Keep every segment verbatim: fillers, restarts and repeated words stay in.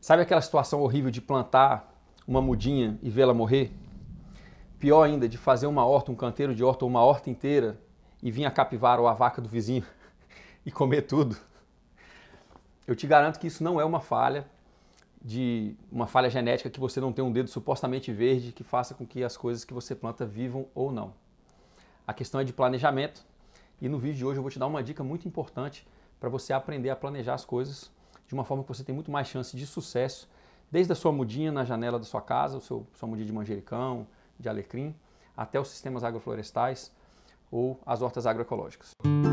Sabe aquela situação horrível de plantar uma mudinha e vê-la morrer? Pior ainda, de fazer uma horta, um canteiro de horta ou uma horta inteira e vir a capivara ou a vaca do vizinho e comer tudo. Eu te garanto que isso não é uma falha, de uma falha genética que você não tem um dedo supostamente verde que faça com que as coisas que você planta vivam ou não. A questão é de planejamento e no vídeo de hoje eu vou te dar uma dica muito importante para você aprender a planejar as coisas de uma forma que você tem muito mais chance de sucesso, desde a sua mudinha na janela da sua casa, o seu, sua mudinha de manjericão, de alecrim, até os sistemas agroflorestais ou as hortas agroecológicas.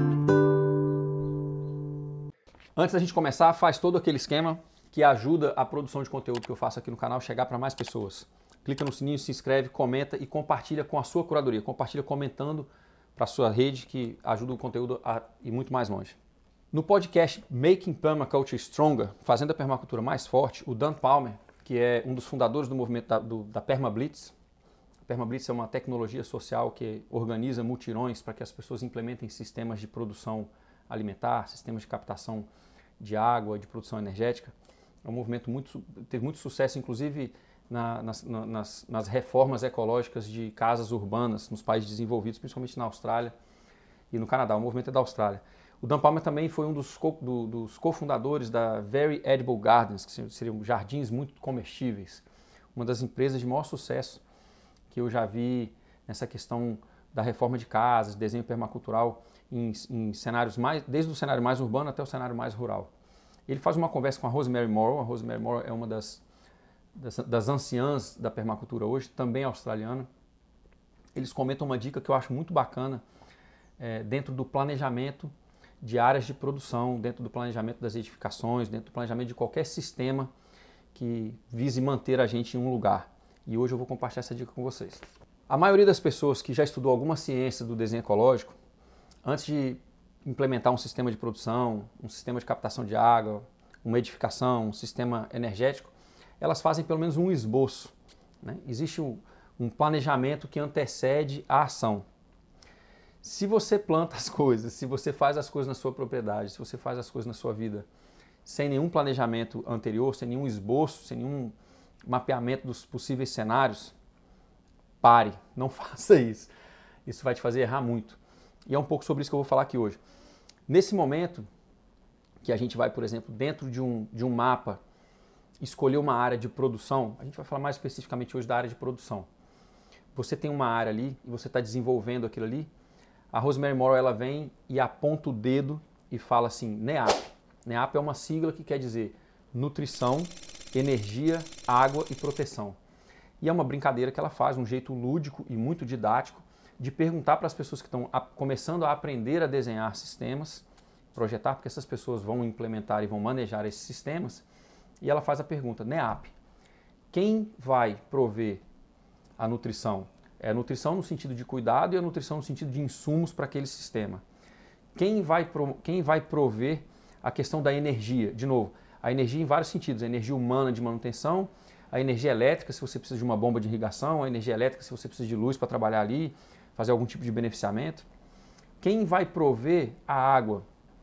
Antes da gente começar, faz todo aquele esquema que ajuda a produção de conteúdo que eu faço aqui no canal chegar para mais pessoas. Clica no sininho, se inscreve, comenta e compartilha com a sua curadoria. Compartilha comentando para a sua rede que ajuda o conteúdo a ir muito mais longe. No podcast Making Permaculture Stronger, Fazendo a Permacultura Mais Forte, o Dan Palmer, que é um dos fundadores do movimento da, do, da PermaBlitz. A PermaBlitz é uma tecnologia social que organiza mutirões para que as pessoas implementem sistemas de produção alimentar, sistemas de captação de água, de produção energética. É um movimento muito, teve muito sucesso, inclusive na, nas, nas, nas reformas ecológicas de casas urbanas nos países desenvolvidos, principalmente na Austrália e no Canadá. O movimento é da Austrália. O Dan Palmer também foi um dos, co, do, dos cofundadores da Very Edible Gardens, que seriam jardins muito comestíveis. Uma das empresas de maior sucesso que eu já vi nessa questão da reforma de casas, desenho permacultural, em, em cenários mais, desde o cenário mais urbano até o cenário mais rural. Ele faz uma conversa com a Rosemary Morrow. A Rosemary Morrow é uma das, das, das anciãs da permacultura hoje, também australiana. Eles comentam uma dica que eu acho muito bacana é, dentro do planejamento de áreas de produção, dentro do planejamento das edificações, dentro do planejamento de qualquer sistema que vise manter a gente em um lugar. E hoje eu vou compartilhar essa dica com vocês. A maioria das pessoas que já estudou alguma ciência do desenho ecológico, antes de implementar um sistema de produção, um sistema de captação de água, uma edificação, um sistema energético, elas fazem pelo menos um esboço, né? Existe um, um planejamento que antecede a ação. Se você planta as coisas, se você faz as coisas na sua propriedade, se você faz as coisas na sua vida sem nenhum planejamento anterior, sem nenhum esboço, sem nenhum mapeamento dos possíveis cenários, pare, não faça isso. Isso vai te fazer errar muito. E é um pouco sobre isso que eu vou falar aqui hoje. Nesse momento que a gente vai, por exemplo, dentro de um, de um mapa, escolher uma área de produção, a gente vai falar mais especificamente hoje da área de produção. Você tem uma área ali e você está desenvolvendo aquilo ali. A Rosemary Morrow, ela vem e aponta o dedo e fala assim, NEAP. NEAP é uma sigla que quer dizer nutrição, energia, água e proteção. E é uma brincadeira que ela faz, um jeito lúdico e muito didático, de perguntar para as pessoas que estão a, começando a aprender a desenhar sistemas, projetar, porque essas pessoas vão implementar e vão manejar esses sistemas, e ela faz a pergunta, NEAP, quem vai prover a nutrição? É a nutrição no sentido de cuidado e a nutrição no sentido de insumos para aquele sistema. Quem vai, pro, quem vai prover a questão da energia? De novo, a energia em vários sentidos, a energia humana de manutenção, a energia elétrica se você precisa de uma bomba de irrigação, a energia elétrica se você precisa de luz para trabalhar ali, fazer algum tipo de beneficiamento. Quem vai prover a água?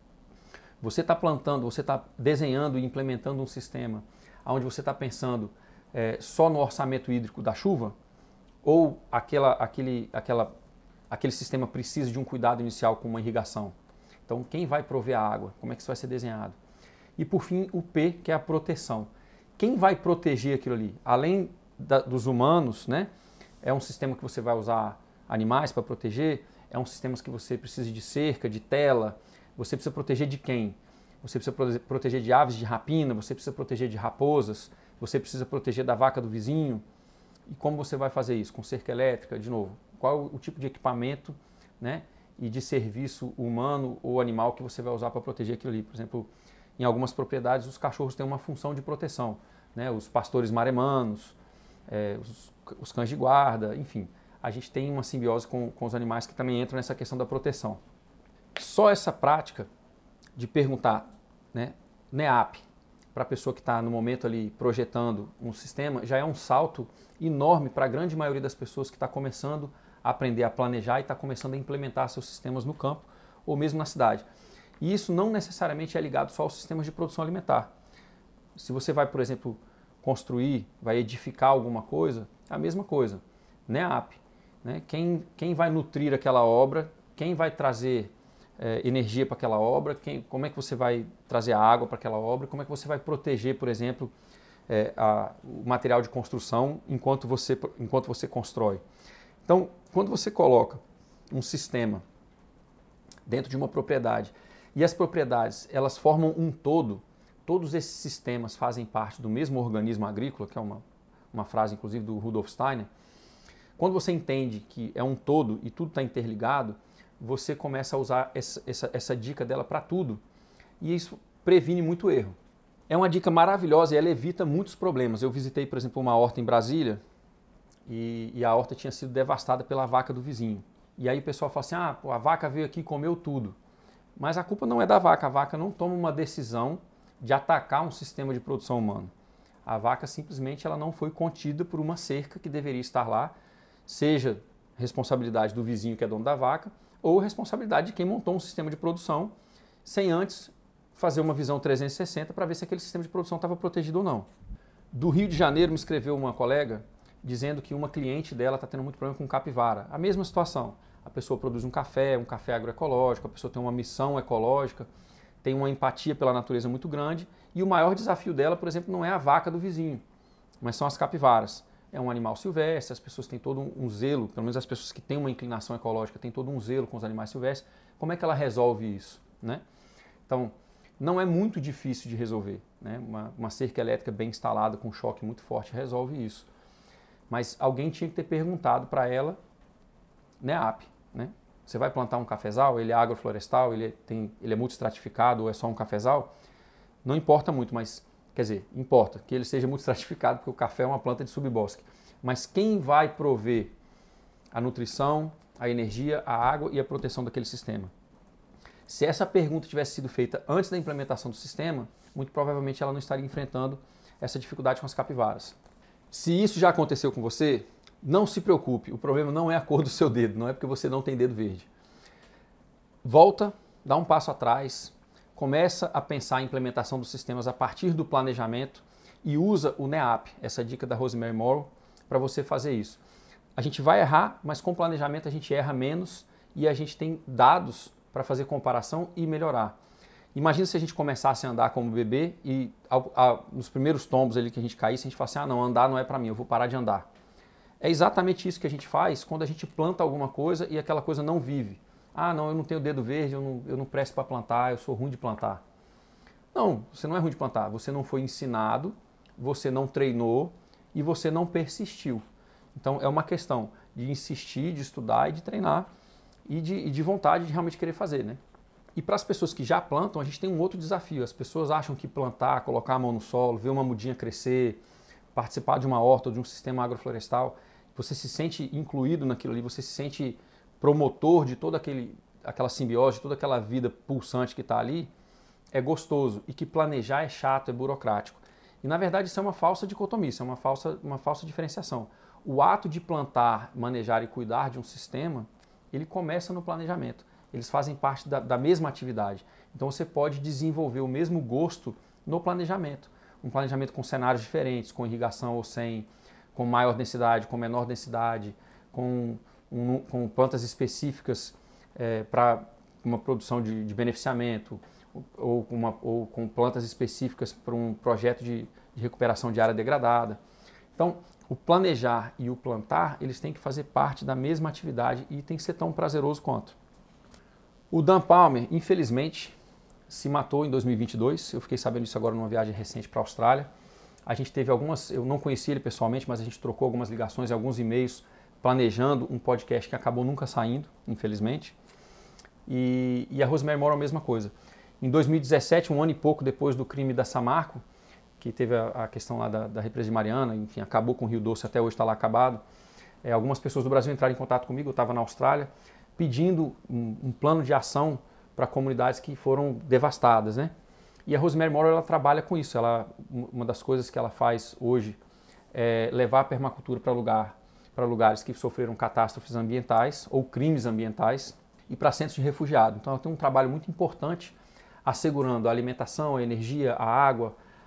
Você está plantando, você está desenhando e implementando um sistema onde você está pensando é, só no orçamento hídrico da chuva? Ou aquela, aquele, aquela, aquele sistema precisa de um cuidado inicial com uma irrigação? Então, quem vai prover a água? Como é que isso vai ser desenhado? E por fim, o P, que é a proteção. Quem vai proteger aquilo ali? Além da, dos humanos, né? É um sistema que você vai usar animais para proteger, é um sistema que você precisa de cerca, de tela, você precisa proteger de quem? Você precisa proteger de aves de rapina, você precisa proteger de raposas, você precisa proteger da vaca do vizinho. E como você vai fazer isso? Com cerca elétrica, de novo. Qual o tipo de equipamento, né, e de serviço humano ou animal que você vai usar para proteger aquilo ali? Por exemplo, em algumas propriedades os cachorros têm uma função de proteção, né? Os pastores maremanos, é, os, os cães de guarda, enfim. A gente tem uma simbiose com, com os animais que também entram nessa questão da proteção. Só essa prática de perguntar, né, NEAP, para a pessoa que está no momento ali projetando um sistema, já é um salto enorme para a grande maioria das pessoas que está começando a aprender a planejar e está começando a implementar seus sistemas no campo ou mesmo na cidade. E isso não necessariamente é ligado só aos sistemas de produção alimentar. Se você vai, por exemplo, construir, vai edificar alguma coisa, é a mesma coisa. NEAP, né? Quem, quem vai nutrir aquela obra, quem vai trazer é, energia para aquela obra, quem, como é que você vai trazer a água para aquela obra, como é que você vai proteger, por exemplo, é, a, o material de construção enquanto você, enquanto você constrói. Então, quando você coloca um sistema dentro de uma propriedade e as propriedades elas formam um todo, todos esses sistemas fazem parte do mesmo organismo agrícola, que é uma, uma frase inclusive do Rudolf Steiner. Quando você entende que é um todo e tudo está interligado, você começa a usar essa, essa, essa dica dela para tudo e isso previne muito erro. É uma dica maravilhosa e ela evita muitos problemas. Eu visitei, por exemplo, uma horta em Brasília e, e a horta tinha sido devastada pela vaca do vizinho. E aí o pessoal fala assim, ah, pô, a vaca veio aqui e comeu tudo. Mas a culpa não é da vaca, a vaca não toma uma decisão de atacar um sistema de produção humano. A vaca simplesmente ela não foi contida por uma cerca que deveria estar lá, seja responsabilidade do vizinho que é dono da vaca, ou responsabilidade de quem montou um sistema de produção sem antes fazer uma visão trezentos e sessenta para ver se aquele sistema de produção estava protegido ou não. Do Rio de Janeiro me escreveu uma colega dizendo que uma cliente dela está tendo muito problema com capivara. A mesma situação. A pessoa produz um café, um café agroecológico, a pessoa tem uma missão ecológica, tem uma empatia pela natureza muito grande e o maior desafio dela, por exemplo, não é a vaca do vizinho, mas são as capivaras. É um animal silvestre, as pessoas têm todo um zelo, pelo menos as pessoas que têm uma inclinação ecológica têm todo um zelo com os animais silvestres. Como é que ela resolve isso, né? Então, não é muito difícil de resolver, né? Uma, uma cerca elétrica bem instalada com choque muito forte resolve isso. Mas alguém tinha que ter perguntado para ela, NEAP, né? Você vai plantar um cafezal, ele é agroflorestal, ele, tem, ele é multistratificado ou é só um cafezal? Não importa muito, mas, quer dizer, importa que ele seja multistratificado porque o café é uma planta de subbosque. Mas quem vai prover a nutrição, a energia, a água e a proteção daquele sistema? Se essa pergunta tivesse sido feita antes da implementação do sistema, muito provavelmente ela não estaria enfrentando essa dificuldade com as capivaras. Se isso já aconteceu com você, não se preocupe, o problema não é a cor do seu dedo, não é porque você não tem dedo verde. Volta, dá um passo atrás, começa a pensar em implementação dos sistemas a partir do planejamento e usa o NEAP, essa dica da Rosemary Morrow, para você fazer isso. A gente vai errar, mas com planejamento a gente erra menos e a gente tem dados para fazer comparação e melhorar. Imagina se a gente começasse a andar como bebê e ao, ao, nos primeiros tombos ali que a gente caísse, a gente falasse, ah não, andar não é para mim, eu vou parar de andar. É exatamente isso que a gente faz quando a gente planta alguma coisa e aquela coisa não vive. Ah não, eu não tenho dedo verde, eu não, eu não presto para plantar, eu sou ruim de plantar. Não, você não é ruim de plantar, você não foi ensinado, você não treinou e você não persistiu. Então é uma questão de insistir, de estudar e de treinar e de, e de vontade de realmente querer fazer, né? E para as pessoas que já plantam, a gente tem um outro desafio. As pessoas acham que plantar, colocar a mão no solo, ver uma mudinha crescer, participar de uma horta ou de um sistema agroflorestal, você se sente incluído naquilo ali, você se sente promotor de toda aquele, aquela simbiose, de toda aquela vida pulsante que está ali, é gostoso. E que planejar é chato, é burocrático. E na verdade isso é uma falsa dicotomia, isso é uma falsa, uma falsa diferenciação. O ato de plantar, manejar e cuidar de um sistema, ele começa no planejamento. Eles fazem parte da, da mesma atividade. Então você pode desenvolver o mesmo gosto no planejamento. Um planejamento com cenários diferentes, com irrigação ou sem, com maior densidade, com menor densidade, com, um, com plantas específicas é, para uma produção de, de beneficiamento, ou, uma, ou com plantas específicas para um projeto de, de recuperação de área degradada. Então, o planejar e o plantar, eles têm que fazer parte da mesma atividade e tem que ser tão prazeroso quanto. O Dan Palmer, infelizmente, se matou em dois mil e vinte e dois. Eu fiquei sabendo disso agora numa viagem recente para a Austrália. A gente teve algumas, eu não conhecia ele pessoalmente, mas a gente trocou algumas ligações e alguns e-mails planejando um podcast que acabou nunca saindo, infelizmente. E, e a Rosemary Morrow a mesma coisa. Em dois mil e dezessete, um ano e pouco depois do crime da Samarco, que teve a, a questão lá da, da represa de Mariana, enfim, acabou com o Rio Doce, até hoje está lá acabado. É, algumas pessoas do Brasil entraram em contato comigo, eu estava na Austrália, pedindo um, um plano de ação para comunidades que foram devastadas, né? E a Rosemary Morrow, ela trabalha com isso. Ela, uma das coisas que ela faz hoje é levar a permacultura para lugar, para lugares que sofreram catástrofes ambientais ou crimes ambientais e para centros de refugiados. Então ela tem um trabalho muito importante assegurando a alimentação, a energia, a água,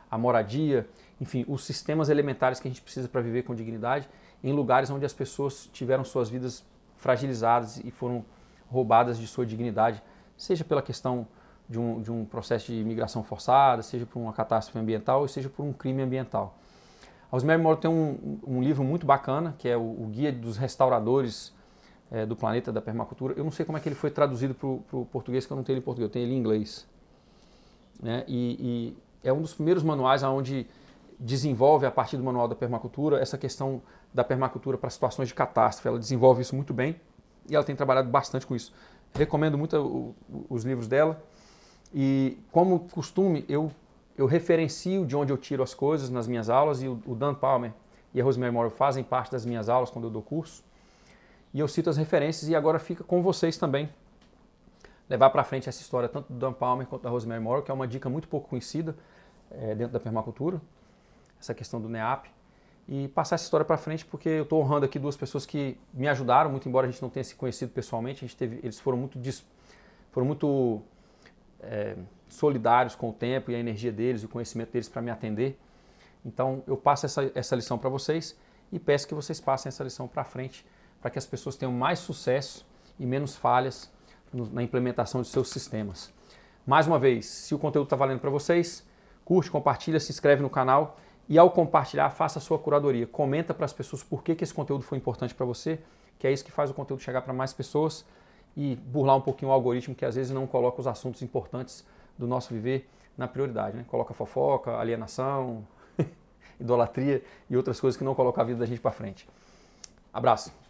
a moradia, enfim, os sistemas elementares que a gente precisa para viver com dignidade em lugares onde as pessoas tiveram suas vidas fragilizadas e foram roubadas de sua dignidade, seja pela questão de um, de um processo de imigração forçada, seja por uma catástrofe ambiental, seja por um crime ambiental. A Rosemary Morrow tem um, um livro muito bacana, que é o, o Guia dos Restauradores é, do Planeta da Permacultura. Eu não sei como é que ele foi traduzido para o português, que eu não tenho ele em português, eu tenho ele em inglês. Né? E, e é um dos primeiros manuais onde desenvolve, a partir do Manual da Permacultura, essa questão da permacultura para situações de catástrofe. Ela desenvolve isso muito bem e ela tem trabalhado bastante com isso. Recomendo muito o, os livros dela e, como costume, eu, eu referencio de onde eu tiro as coisas nas minhas aulas e o, o Dan Palmer e a Rosemary Morrow fazem parte das minhas aulas quando eu dou curso e eu cito as referências e agora fica com vocês também levar para frente essa história tanto do Dan Palmer quanto da Rosemary Morrow, que é uma dica muito pouco conhecida é, dentro da permacultura, essa questão do NEAP, e passar essa história para frente porque eu estou honrando aqui duas pessoas que me ajudaram, muito embora a gente não tenha se conhecido pessoalmente, a gente teve, eles foram muito, foram muito é, solidários com o tempo e a energia deles, o conhecimento deles para me atender. Então eu passo essa, essa lição para vocês e peço que vocês passem essa lição para frente para que as pessoas tenham mais sucesso e menos falhas no, na implementação de seus sistemas. Mais uma vez, se o conteúdo está valendo para vocês, curte, compartilha, se inscreve no canal. E ao compartilhar, faça a sua curadoria. Comenta para as pessoas por que, que esse conteúdo foi importante para você, que é isso que faz o conteúdo chegar para mais pessoas e burlar um pouquinho o algoritmo que às vezes não coloca os assuntos importantes do nosso viver na prioridade. Né? Coloca fofoca, alienação, idolatria e outras coisas que não colocam a vida da gente para frente. Abraço!